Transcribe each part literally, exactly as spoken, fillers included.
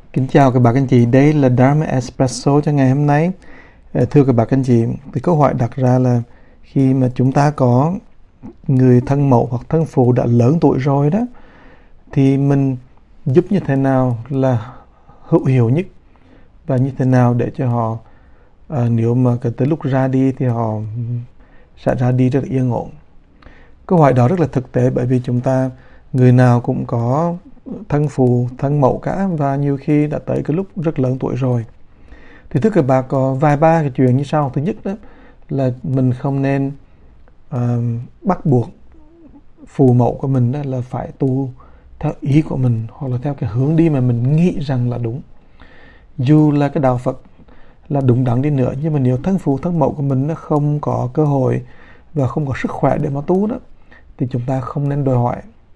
Kính chào các bạn anh chị, đây là Dharma Espresso cho ngày hôm nay. Thưa các bạn anh chị, thì câu hỏi đặt ra là khi mà chúng ta có người thân mẫu hoặc thân phụ đã lớn tuổi rồi đó, thì mình giúp như thế nào là hữu hiệu nhất và như thế nào để cho họ à, nếu mà tới lúc ra đi thì họ sẽ ra đi rất yên ổn. Câu hỏi đó rất là thực tế bởi vì chúng ta người nào cũng có thân phụ, thân mẫu cả, và nhiều khi đã tới cái lúc rất lớn tuổi rồi. Thì thưa các bạn, có vài ba cái chuyện như sau. Thứ nhất đó là mình không nên uh, bắt buộc phụ mẫu của mình đó là phải tu theo ý của mình hoặc là theo cái hướng đi mà mình nghĩ rằng là đúng. Dù là cái đạo Phật là đúng đắn đi nữa, nhưng mà nếu thân phụ thân mẫu của mình nó không có cơ hội và không có sức khỏe để mà tu đó, thì chúng ta không nên đòi hỏi.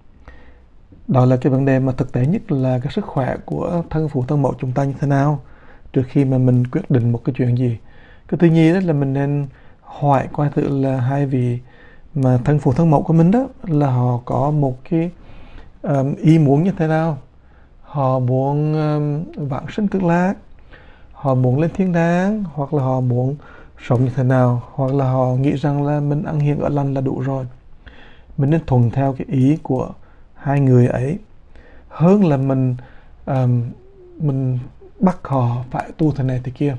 Đó là cái vấn đề mà thực tế nhất, là cái sức khỏe của thân phụ thân mẫu chúng ta như thế nào trước khi mà mình quyết định một cái chuyện gì. Cái thứ nhì đó là mình nên hỏi coi thử là hai vị mà thân phụ thân mẫu của mình đó là họ có một cái um, ý muốn như thế nào. Họ muốn um, vãng sinh cực lạc, họ muốn lên thiên đàng, hoặc là họ muốn sống như thế nào, hoặc là họ nghĩ rằng là mình ăn hiền ở lành là đủ rồi. Mình nên thuận theo cái ý của hai người ấy hơn là mình um, mình bắt họ phải tu thế này thế kia.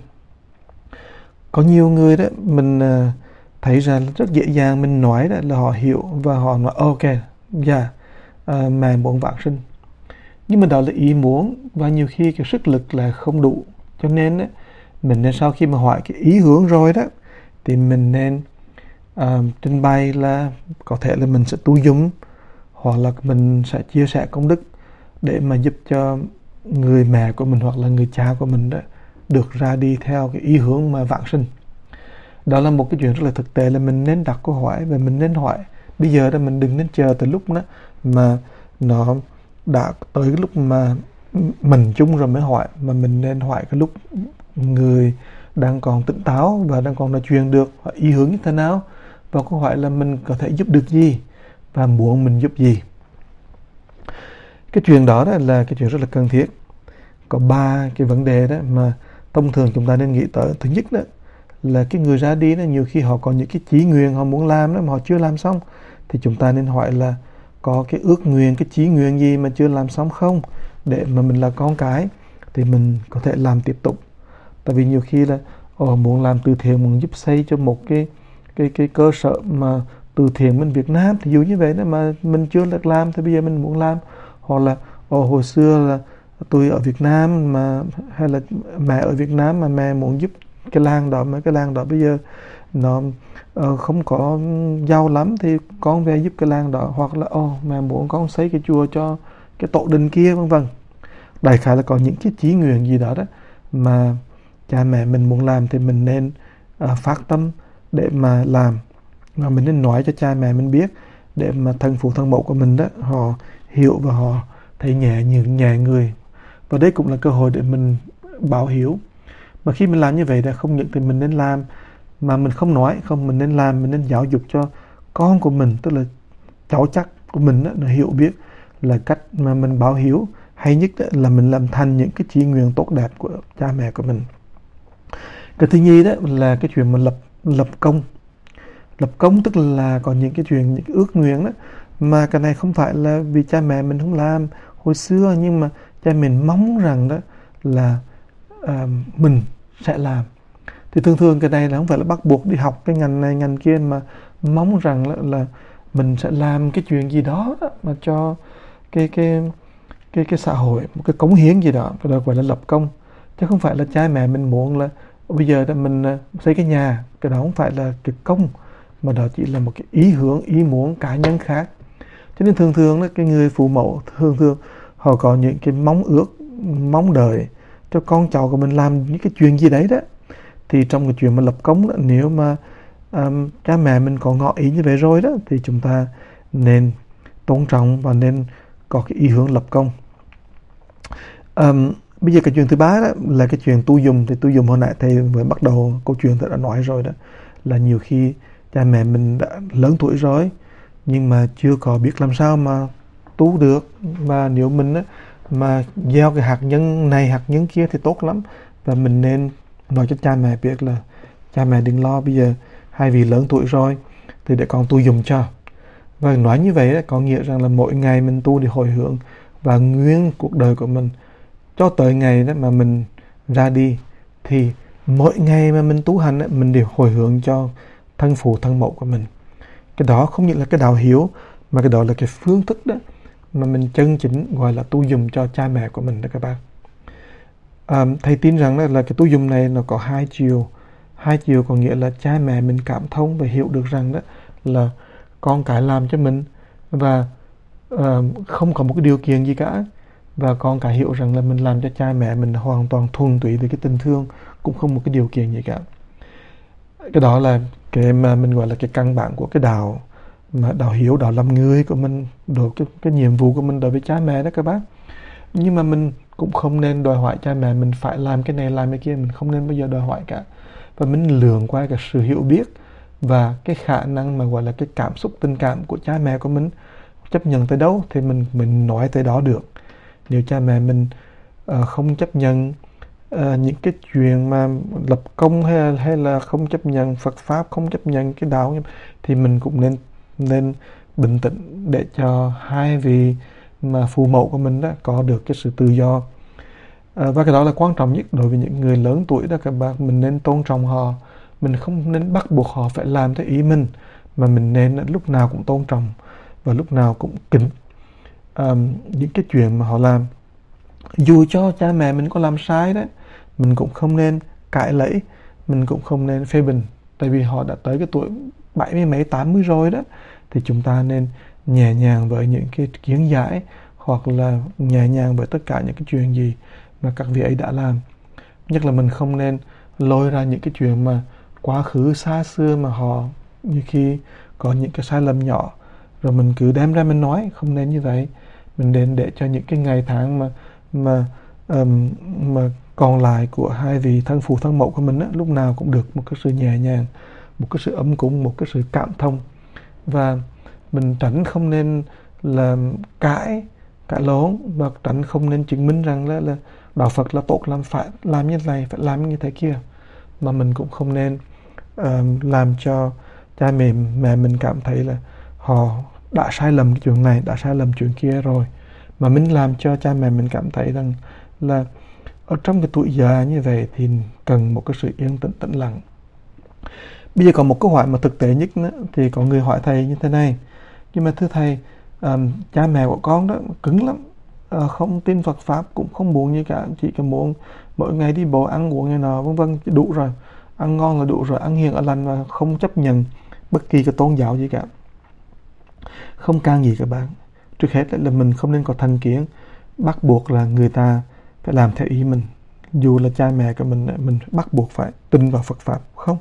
Có nhiều người đó mình uh, thấy ra rất dễ dàng, mình nói đó là họ hiểu và họ nói ok, dạ, yeah, uh, mẹ muốn vãng sinh, nhưng mà đó là ý muốn và nhiều khi cái sức lực là không đủ. Cho nên đó, mình nên sau khi mà hỏi cái ý hướng rồi đó thì mình nên uh, trình bày là có thể là mình sẽ tu dụng hoặc là mình sẽ chia sẻ công đức để mà giúp cho người mẹ của mình hoặc là người cha của mình đó được ra đi theo cái ý hướng mà vãng sinh. Đó là một cái chuyện rất là thực tế, là mình nên đặt câu hỏi và mình nên hỏi bây giờ đó. Mình đừng nên chờ tới lúc đó mà nó đã tới cái lúc mà mình chung rồi mới hỏi, mà mình nên hỏi cái lúc người đang còn tỉnh táo và đang còn nói chuyện được, ý hướng như thế nào, và câu hỏi là mình có thể giúp được gì và muốn mình giúp gì. Cái chuyện đó, đó là cái chuyện rất là cần thiết. Có ba cái vấn đề đó mà thông thường chúng ta nên nghĩ tới. Thứ nhất đó là cái người ra đi đó, nhiều khi họ có những cái chí nguyện họ muốn làm đó mà họ chưa làm xong, thì chúng ta nên hỏi là có cái ước nguyện, cái chí nguyện gì mà chưa làm xong không, để mà mình là con cái thì mình có thể làm tiếp tục. Tại vì nhiều khi là oh, muốn làm từ thiện, muốn giúp xây cho một cái cái cái cơ sở mà từ thiện bên Việt Nam, thì dù như vậy đó mà mình chưa được làm thì bây giờ mình muốn làm. Hoặc là oh, hồi xưa là tôi ở Việt Nam mà, hay là mẹ ở Việt Nam mà mẹ muốn giúp cái làng đó, mà cái làng đó bây giờ nó uh, không có giàu lắm thì con về giúp cái làng đó. Hoặc là oh, mẹ muốn con xây cái chùa cho cái tổ đình kia, vân vân. Đại khái là có những cái chí nguyện gì đó đó mà cha mẹ mình muốn làm thì mình nên uh, phát tâm để mà làm, và mình nên nói cho cha mẹ mình biết để mà thân phụ thân mẫu của mình đó họ hiểu và họ thấy nhẹ nhàng nhẹ người. Và đây cũng là cơ hội để mình báo hiếu. Mà khi mình làm như vậy là không những thì mình nên làm mà mình không nói, không, mình nên làm, mình nên giáo dục cho con của mình, tức là cháu chắc của mình đó, nó hiểu biết là cách mà mình báo hiếu hay nhất đó là mình làm thành những cái chí nguyện tốt đẹp của cha mẹ của mình. Cái thứ nhì đó là cái chuyện mà lập lập công. Lập công tức là có những cái chuyện, những cái ước nguyện đó mà cái này không phải là vì cha mẹ mình không làm hồi xưa, nhưng mà cha mình mong rằng đó là uh, mình sẽ làm. Thì thường thường cái này là không phải là bắt buộc đi học cái ngành này ngành kia, mà mong rằng là, là mình sẽ làm cái chuyện gì đó, đó mà cho cái cái cái cái xã hội, một cái cống hiến gì đó, cái đó gọi là lập công. Chứ không phải là cha mẹ mình muốn là bây giờ mình xây cái nhà, cái đó không phải là cái công, mà đó chỉ là một cái ý hướng, ý muốn cá nhân khác. Cho nên thường thường đó, cái người phụ mẫu thường thường họ có những cái mong ước, mong đợi cho con cháu của mình làm những cái chuyện gì đấy đó. Thì trong cái chuyện mà lập công đó, nếu mà um, cha mẹ mình có ngỏ ý như vậy rồi đó, thì chúng ta nên tôn trọng và nên có cái ý hướng lập công. Um, bây giờ cái chuyện thứ ba đó là cái chuyện tu dùng. Thì tu dùng hồi nãy thầy mới bắt đầu câu chuyện thầy đã nói rồi đó, là nhiều khi cha mẹ mình đã lớn tuổi rồi nhưng mà chưa có biết làm sao mà tu được. Và nếu mình á, mà gieo cái hạt nhân này hạt nhân kia thì tốt lắm. Và mình nên nói cho cha mẹ biết là cha mẹ đừng lo, bây giờ hai vị lớn tuổi rồi thì để con tu dùng cho. Và nói như vậy có nghĩa rằng là mỗi ngày mình tu để hồi hướng, và nguyên cuộc đời của mình cho tới ngày đó mà mình ra đi, thì mỗi ngày mà mình tu hành mình đều hồi hướng cho thân phụ thân mẫu của mình. Cái đó không những là cái đạo hiếu, mà cái đó là cái phương thức đó mà mình chân chính gọi là tu dùng cho cha mẹ của mình đó các bạn. À, thầy tin rằng là, là cái tu dùng này nó có hai chiều. Hai chiều có nghĩa là cha mẹ mình cảm thông và hiểu được rằng đó là con cái làm cho mình và uh, không có một cái điều kiện gì cả, và con cái hiểu rằng là mình làm cho cha mẹ mình hoàn toàn thuần túy về cái tình thương, cũng không một cái điều kiện gì cả. Cái đó là cái mà mình gọi là cái căn bản của cái đạo mà đạo hiếu, đạo làm người của mình, đối cái, cái nhiệm vụ của mình đối với cha mẹ đó các bác. Nhưng mà mình cũng không nên đòi hỏi cha mẹ mình phải làm cái này làm cái kia, mình không nên bao giờ đòi hỏi cả. Và mình lường qua cái sự hiểu biết và cái khả năng mà gọi là cái cảm xúc tình cảm của cha mẹ của mình chấp nhận tới đâu thì mình mình nói tới đó được. Nếu cha mẹ mình uh, không chấp nhận uh, những cái chuyện mà lập công hay là, hay là không chấp nhận Phật pháp, không chấp nhận cái đạo, thì mình cũng nên nên bình tĩnh để cho hai vị mà phụ mẫu của mình đó có được cái sự tự do. À, và cái đó là quan trọng nhất đối với những người lớn tuổi đó các bạn. Mình nên tôn trọng họ, mình không nên bắt buộc họ phải làm theo ý mình, mà mình nên lúc nào cũng tôn trọng và lúc nào cũng kính um, những cái chuyện mà họ làm. Dù cho cha mẹ mình có làm sai đấy, mình cũng không nên cãi lẫy, mình cũng không nên phê bình, tại vì họ đã tới cái tuổi bảy mươi mấy tám mươi rồi đó. Thì chúng ta nên nhẹ nhàng với những cái kiến giải, hoặc là nhẹ nhàng với tất cả những cái chuyện gì mà các vị ấy đã làm. Nhất là mình không nên lôi ra những cái chuyện mà quá khứ xa xưa mà họ như khi có những cái sai lầm nhỏ rồi mình cứ đem ra mình nói. Không nên như vậy. Mình nên để cho những cái ngày tháng mà mà um, mà còn lại của hai vị thân phụ thân mẫu của mình á, lúc nào cũng được một cái sự nhẹ nhàng, một cái sự ấm cúng, một cái sự cảm thông. Và mình tránh không nên là cãi cãi lốn, và tránh không nên chứng minh rằng là, là đạo Phật là tốt, làm phải làm như này, phải làm như thế kia. Mà mình cũng không nên uh, làm cho cha mẹ mẹ mình cảm thấy là họ đã sai lầm cái chuyện này, đã sai lầm chuyện kia rồi. Mà mình làm cho cha mẹ mình cảm thấy rằng là ở trong cái tuổi già như vậy thì cần một cái sự yên tĩnh tĩnh lặng. Bây giờ có một câu hỏi mà thực tế nhất nữa, thì có người hỏi thầy như thế này: nhưng mà thưa thầy, um, cha mẹ của con đó cứng lắm, uh, không tin Phật pháp, cũng không muốn như cả, chỉ cần muốn mỗi ngày đi bộ ăn uống như nào vân vân đủ rồi, ăn ngon là đủ rồi, ăn hiền ở lành, và không chấp nhận bất kỳ cái tôn giáo gì cả. Không can gì các bạn. Trước hết là mình không nên có thành kiến bắt buộc là người ta phải làm theo ý mình. Dù là cha mẹ của mình, mình bắt buộc phải tin vào Phật pháp, không.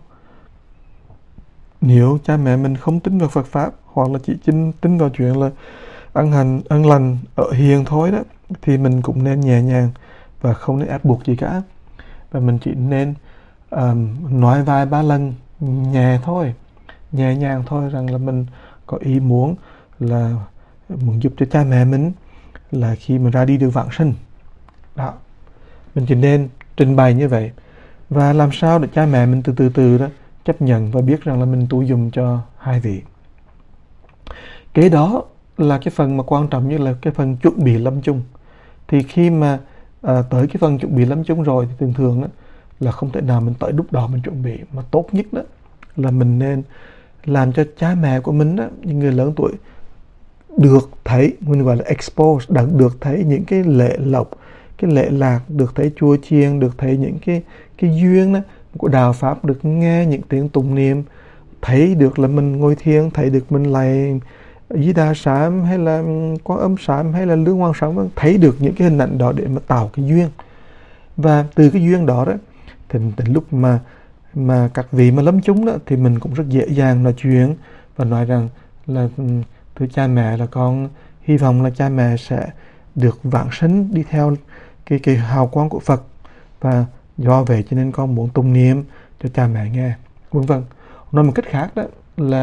Nếu cha mẹ mình không tin vào Phật pháp, hoặc là chỉ tin, tin vào chuyện là ăn hành, ăn lành, ở hiền thôi đó, thì mình cũng nên nhẹ nhàng và không nên ép buộc gì cả. Và mình chỉ nên um, nói vài ba lần nhẹ thôi, nhẹ nhàng thôi, rằng là mình có ý muốn là muốn giúp cho cha mẹ mình là khi mà ra đi được vãng sinh đó. Mình chỉ nên trình bày như vậy, và làm sao để cha mẹ mình từ từ từ đó chấp nhận và biết rằng là mình tu dùng cho hai vị. Kế đó là cái phần mà quan trọng nhất, là cái phần chuẩn bị lâm chung. Thì khi mà à, tới cái phần chuẩn bị lâm chung rồi thì thường thường đó, là không thể nào mình tới lúc đó mình chuẩn bị. Mà tốt nhất đó là mình nên làm cho cha mẹ của mình đó, những người lớn tuổi, được thấy, mình gọi là expose, được thấy những cái lệ lộc, cái lệ lạc, được thấy chùa chiền, được thấy những cái cái duyên đó của đạo pháp, được nghe những tiếng tụng niệm, thấy được là mình ngồi thiền, thấy được mình lạy Di Đà Sám hay là Quan Âm Sám hay là Lương Hoàng Sám, thấy được những cái hình ảnh đó để mà tạo cái duyên. Và từ cái duyên đó đó thì đến lúc mà mà các vị mà lâm chung đó thì mình cũng rất dễ dàng nói chuyện và nói rằng là thưa cha mẹ, là con hy vọng là cha mẹ sẽ được vãng sinh đi theo cái cái hào quang của Phật, và do vậy cho nên con muốn tụng niệm cho cha mẹ nghe, vân vân. Nói một cách khác đó là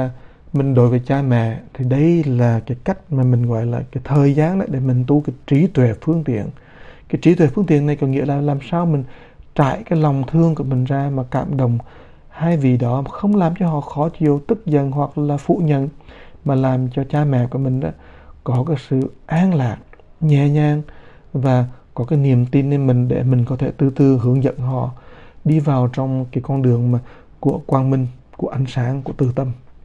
mình đối với cha mẹ thì đây là cái cách mà mình gọi là cái thời gian đấy để mình tu cái trí tuệ phương tiện. Cái trí tuệ phương tiện này có nghĩa là làm sao mình trải cái lòng thương của mình ra mà cảm động hai vị đó, không làm cho họ khó chịu, tức giận hoặc là phủ nhận, mà làm cho cha mẹ của mình đó có cái sự an lạc, nhẹ nhàng và có cái niềm tinในmình để mình có thể từ từ hướng dẫn họ đi vào trong cái con đường mà của quang minh, của ánh sáng, của từ tâm.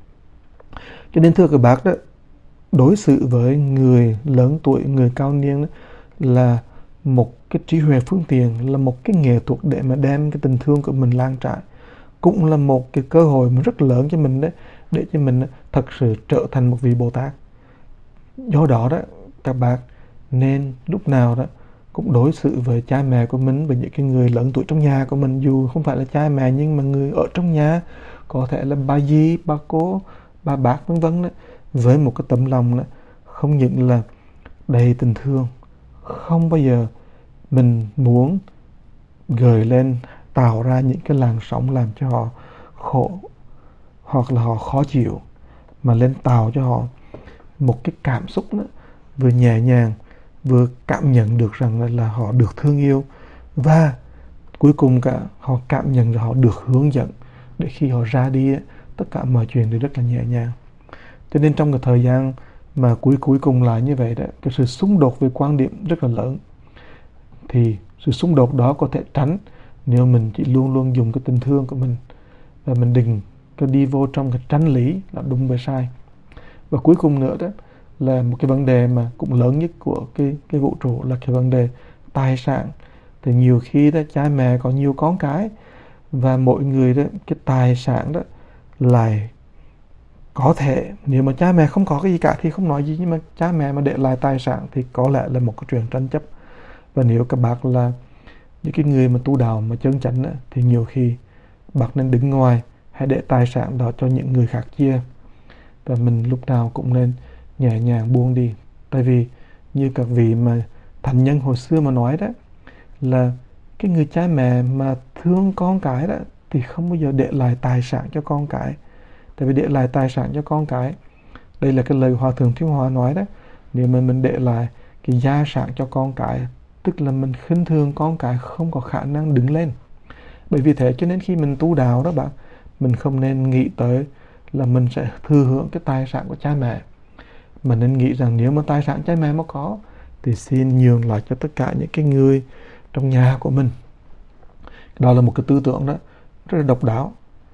Cho nên thưa các bác đó, đối xử với người lớn tuổi, người cao niên đó, là một cái trí huệ phương tiện, là một cái nghệ thuật để mà đem cái tình thương của mình lan trải, cũng là một cái cơ hội mà rất lớn cho mình đấy, để cho mình thật sự trở thành một vị Bồ Tát. Do đó đó, các bác nên lúc nào đó cũng đối xử với cha mẹ của mình, với những cái người lớn tuổi trong nhà của mình, dù không phải là cha mẹ nhưng mà người ở trong nhà, có thể là bà dì, bà cô, bà bác vân vân đó, với một cái tấm lòng đó, không những là đầy tình thương, không bao giờ mình muốn gợi lên, tạo ra những cái làn sóng làm cho họ khổ hoặc là họ khó chịu, mà lên tạo cho họ một cái cảm xúc đó, vừa nhẹ nhàng, vừa cảm nhận được rằng là, là họ được thương yêu, và cuối cùng cả họ cảm nhận rằng họ được hướng dẫn, để khi họ ra đi tất cả mọi chuyện đều rất là nhẹ nhàng. Cho nên trong cái thời gian mà cuối cuối cùng lại như vậy đó, cái sự xung đột về quan điểm rất là lớn, thì sự xung đột đó có thể tránh nếu mình chỉ luôn luôn dùng cái tình thương của mình, và mình đừng có đi vô trong cái tranh lý là đúng với sai. Và cuối cùng nữa đó là một cái vấn đề mà cũng lớn nhất của cái cái vũ trụ, là cái vấn đề tài sản. Thì nhiều khi đó cha mẹ có nhiều con cái, và mỗi người đó cái tài sản đó lại có thể, nếu mà cha mẹ không có cái gì cả thì không nói gì, nhưng mà cha mẹ mà để lại tài sản thì có lẽ là một cái chuyện tranh chấp. Và nếu các bác là những cái người mà tu đạo mà chân chánh đó, thì nhiều khi bác nên đứng ngoài, hãy để tài sản đó cho những người khác chia, và mình lúc nào cũng nên nhẹ nhàng buông đi. Tại vì như các vị mà thánh nhân hồi xưa mà nói đó, là cái người cha mẹ mà thương con cái đó thì không bao giờ để lại tài sản cho con cái. Tại vì để lại tài sản cho con cái, đây là cái lời Hòa Thượng Thiên Hòa nói đó, nếu mà mình để lại cái gia sản cho con cái, tức là mình khinh thường con cái không có khả năng đứng lên. Bởi vì thế cho nên khi mình tu đạo đó bạn, mình không nên nghĩ tới là mình sẽ thừa hưởng cái tài sản của cha mẹ, mà nên nghĩ rằng nếu mà tài sản cha mẹ mà có thì xin nhường lại cho tất cả những cái người trong nhà của mình. Đó là một cái tư tưởng đó rất là độc đáo,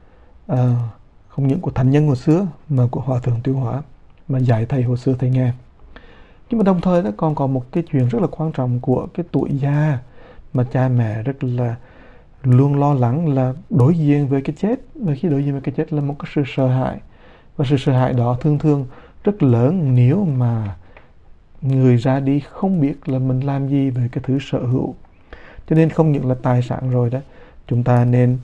à, không những của thánh nhân hồi xưa mà của Hòa Thượng Tiêu Hóa, mà dạy thầy hồi xưa thầy nghe. Nhưng mà đồng thời đó còn có một cái chuyện rất là quan trọng của cái tuổi già, mà cha mẹ rất là luôn lo lắng là đối diện với cái chết. Và khi đối diện với cái chết là một cái sự sợ hãi, và sự sợ hãi đó thường thường rất lớn nếu mà người ra đi không biết là mình làm gì về cái thứ sở hữu. Cho nên không những là tài sản rồi đó, chúng ta nên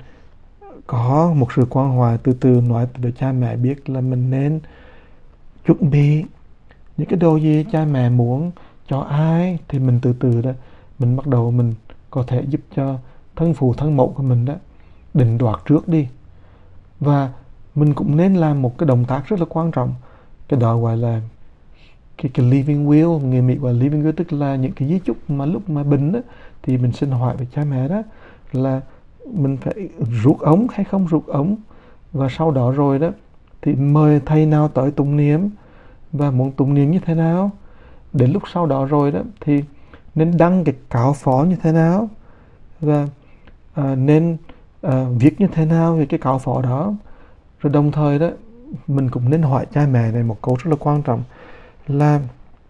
có một sự quan hòa, từ từ nói với cha mẹ biết là mình nên chuẩn bị những cái đồ gì cha mẹ muốn cho ai, thì mình từ từ đó mình bắt đầu mình có thể giúp cho thân phụ thân mẫu của mình đó định đoạt trước đi. Và mình cũng nên làm một cái động tác rất là quan trọng, cái đó gọi là cái, cái living will, người Mỹ gọi là living will, tức là những cái di chúc mà lúc mà bệnh đó thì mình xin hỏi với cha mẹ đó là mình phải rút ống hay không rút ống, và sau đó rồi đó thì mời thầy nào tới tụng niệm, và muốn tụng niệm như thế nào. Đến lúc sau đó rồi đó thì nên đăng cái cáo phó như thế nào, và à, nên à, viết như thế nào về cái cáo phó đó. Rồi đồng thời đó mình cũng nên hỏi cha mẹ này một câu rất là quan trọng, là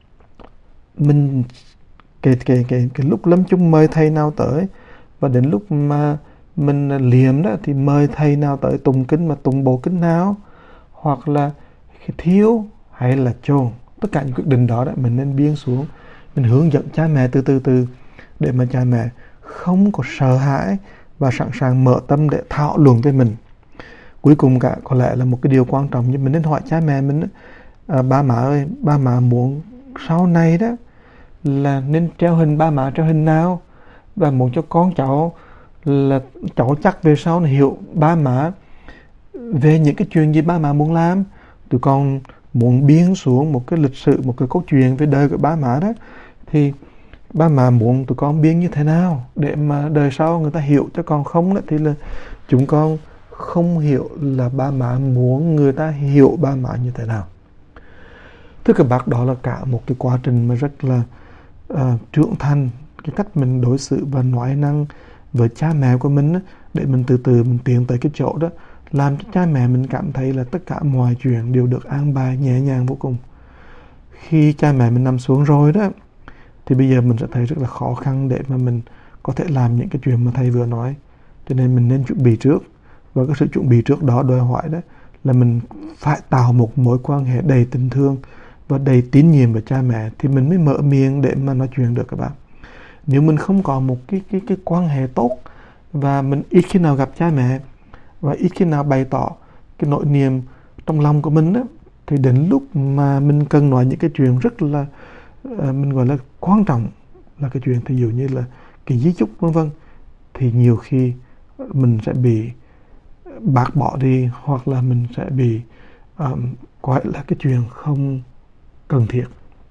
mình cái, cái, cái, cái lúc lâm chung mời thầy nào tới, và đến lúc mà mình liệm đó thì mời thầy nào tới tụng kinh, mà tụng bộ kinh nào, hoặc là thiếu hay là chôn. Tất cả những quyết định đó, đó mình nên biên xuống, mình hướng dẫn cha mẹ từ từ từ, để mà cha mẹ không có sợ hãi và sẵn sàng mở tâm để thảo luận với mình. Cuối cùng cả có lẽ là một cái điều quan trọng, nhưng mình nên hỏi cha mẹ mình, à, ba má ơi, ba má muốn sau này đó là nên treo hình ba má treo hình nào, và muốn cho con cháu là cháu chắc về sau này hiểu ba má về những cái chuyện gì ba má muốn làm, tụi con muốn biến xuống một cái lịch sử, một cái câu chuyện về đời của ba má đó, thì ba má muốn tụi con biến như thế nào để mà đời sau người ta hiểu cho con không đó, thì là chúng con không hiểu là ba má muốn người ta hiểu ba má như thế nào. Thưa các bác, đó là cả một cái quá trình mà rất là uh, trưởng thành, cái cách mình đối xử và nói năng với cha mẹ của mình đó, để mình từ từ mình tiến tới cái chỗ đó, làm cho cha mẹ mình cảm thấy là tất cả mọi chuyện đều được an bài nhẹ nhàng vô cùng. Khi cha mẹ mình nằm xuống rồi đó, thì bây giờ mình sẽ thấy rất là khó khăn để mà mình có thể làm những cái chuyện mà thầy vừa nói. Cho nên mình nên chuẩn bị trước. Và cái sự chuẩn bị trước đó đòi hỏi đó là mình phải tạo một mối quan hệ đầy tình thương và đầy tín nhiệm với cha mẹ, thì mình mới mở miệng để mà nói chuyện được các bạn. Nếu mình không có một cái, cái, cái quan hệ tốt, và mình ít khi nào gặp cha mẹ, và ít khi nào bày tỏ cái nỗi niềm trong lòng của mình đó, thì đến lúc mà mình cần nói những cái chuyện rất là uh, mình gọi là quan trọng, là cái chuyện thí dụ như là cái di chúc vân vân, thì nhiều khi mình sẽ bị bác bỏ đi, hoặc là mình sẽ bị um, gọi là cái chuyện không cần thiết.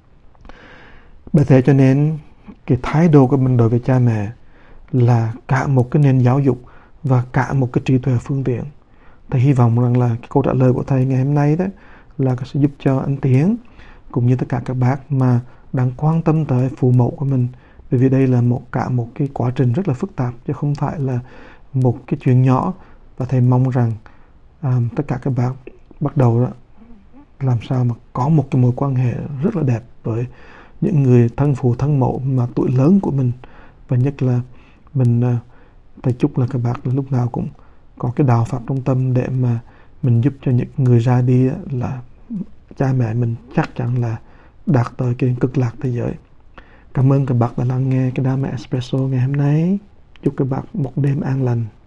Bởi thế cho nên cái thái độ của mình đối với cha mẹ là cả một cái nền giáo dục và cả một cái trí tuệ phương tiện. Thầy hy vọng rằng là cái câu trả lời của thầy ngày hôm nay đó là sẽ giúp cho anh Tiến cũng như tất cả các bác mà đang quan tâm tới phụ mẫu của mình, bởi vì đây là một cả một cái quá trình rất là phức tạp chứ không phải là một cái chuyện nhỏ. Và thầy mong rằng um, tất cả các bác bắt đầu đó, làm sao mà có một cái mối quan hệ rất là đẹp với những người thân phụ thân mẫu mà tuổi lớn của mình. Và nhất là mình uh, thầy chúc là các bác lúc nào cũng có cái đạo Pháp trong tâm để mà mình giúp cho những người ra đi là cha mẹ mình chắc chắn là đạt tới cái cực lạc thế giới. Cảm ơn các bác đã lắng nghe cái Dharma Espresso ngày hôm nay. Chúc các bác một đêm an lành.